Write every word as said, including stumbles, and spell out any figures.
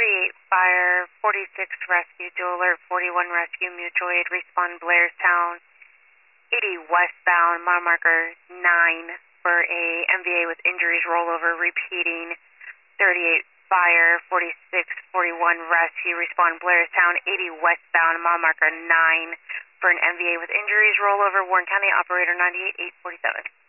forty-eight fire, forty-six rescue, dual alert, forty-one rescue, mutual aid, respond Blairstown, eighty westbound, mile marker nine for a M V A with injuries rollover, repeating, thirty-eight fire, forty-six, forty-one rescue, respond Blairstown, eighty westbound, mile marker nine for an M V A with injuries rollover, Warren County, operator ninety-eight eight forty-seven.